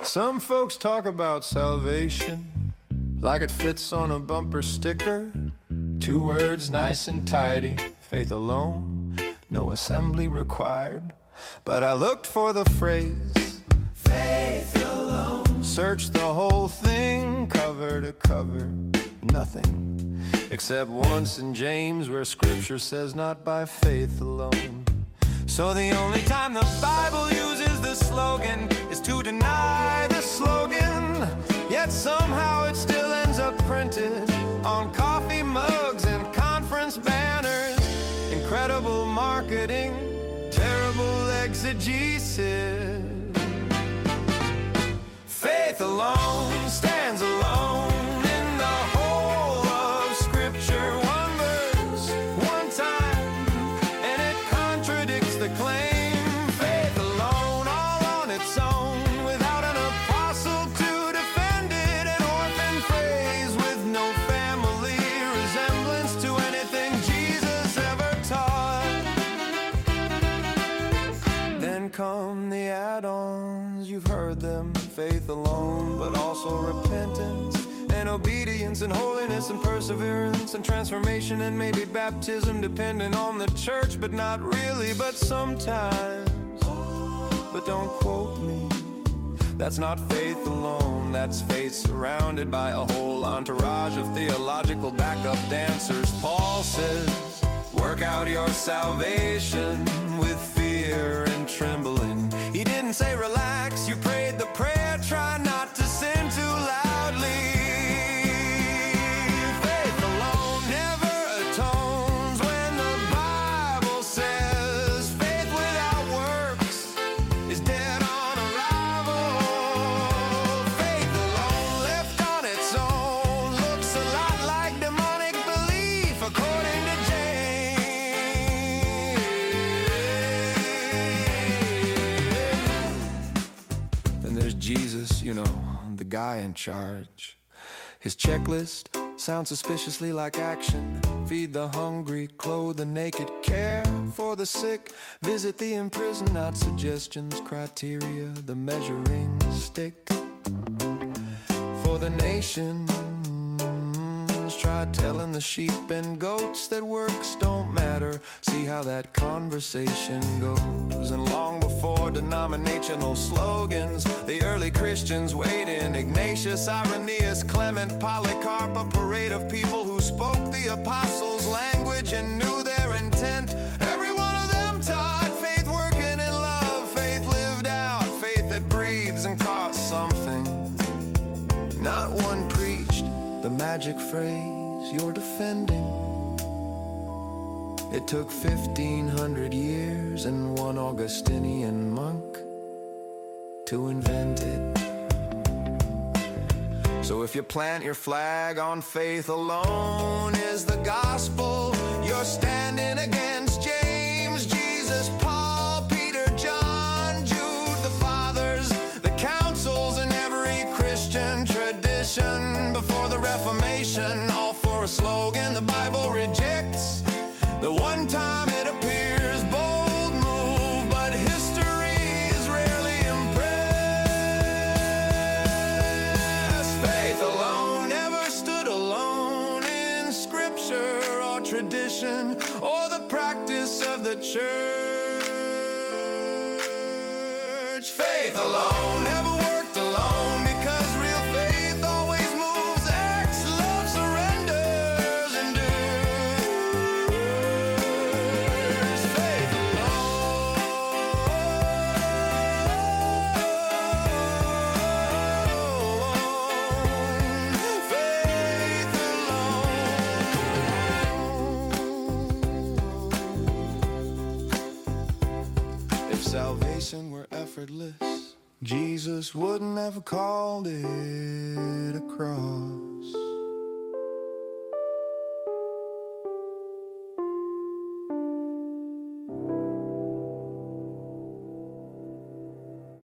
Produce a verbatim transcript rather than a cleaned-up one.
Some folks talk about salvation like it fits on a bumper sticker. Two words, nice and tidy. Faith alone, no assembly required. But I looked for the phrase, faith alone. Searched the whole thing, cover to cover. Nothing, except once in James where scripture says not by faith alone. So the only time the Bible uses the slogan is to deny the slogan. Yet somehow it still ends up printed on coffee mugs and conference banners. Incredible marketing, terrible exegesis. Faith alone stands alone in the whole of Scripture. One verse, one time, and it contradicts the claim. Faith alone, all on its own, without an apostle to defend it. An orphan phrase with no family resemblance to anything Jesus ever taught. Then come the add-ons, you've heard them. Faith alone, but also repentance and obedience and holiness and perseverance and transformation and maybe baptism, depending on the church, but not really, but sometimes. But don't quote me, that's not faith alone, that's faith surrounded by a whole entourage of theological backup dancers. Paul says, work out your salvation with fear and trembling. He didn't say relax, you prayed the prayer, try not to sin too loudly. Faith alone never atones when the Bible says faith without works is dead on arrival. Faith alone left on its own looks a lot like demonic belief, according to James. Then there's Jesus, you know, the guy in charge. His checklist sounds suspiciously like action. Feed the hungry, clothe the naked, care for the sick, visit the imprisoned. Not suggestions, criteria, the measuring stick. For the nations, try telling the sheep and goats that works don't matter. See how that conversation goes. And long before denominational slogans, the early Christians weighed in. Ignatius, Irenaeus, Clement, Polycarp, a parade of people who spoke the apostles' language and knew their intent. Every one of them taught faith working in love, faith lived out, faith that breathes and costs something. Not one preached the magic phrase you're defending. It took fifteen hundred years and one Augustinian monk to invent it. So if you plant your flag on faith alone is the gospel, you're standing against James, Jesus, Paul, Peter, John, Jude, the fathers, the councils, and every Christian tradition before the Reformation, all for a slogan the Bible rejects. The one time it appears, bold move, but history is rarely impressed. Faith alone never stood alone in scripture or tradition or the practice of the church. Faith alone never worked alone because real faith always moves, acts, love, surrenders, endures. Faith alone. Faith alone. If salvation were effortless, Jesus wouldn't have called it a cross.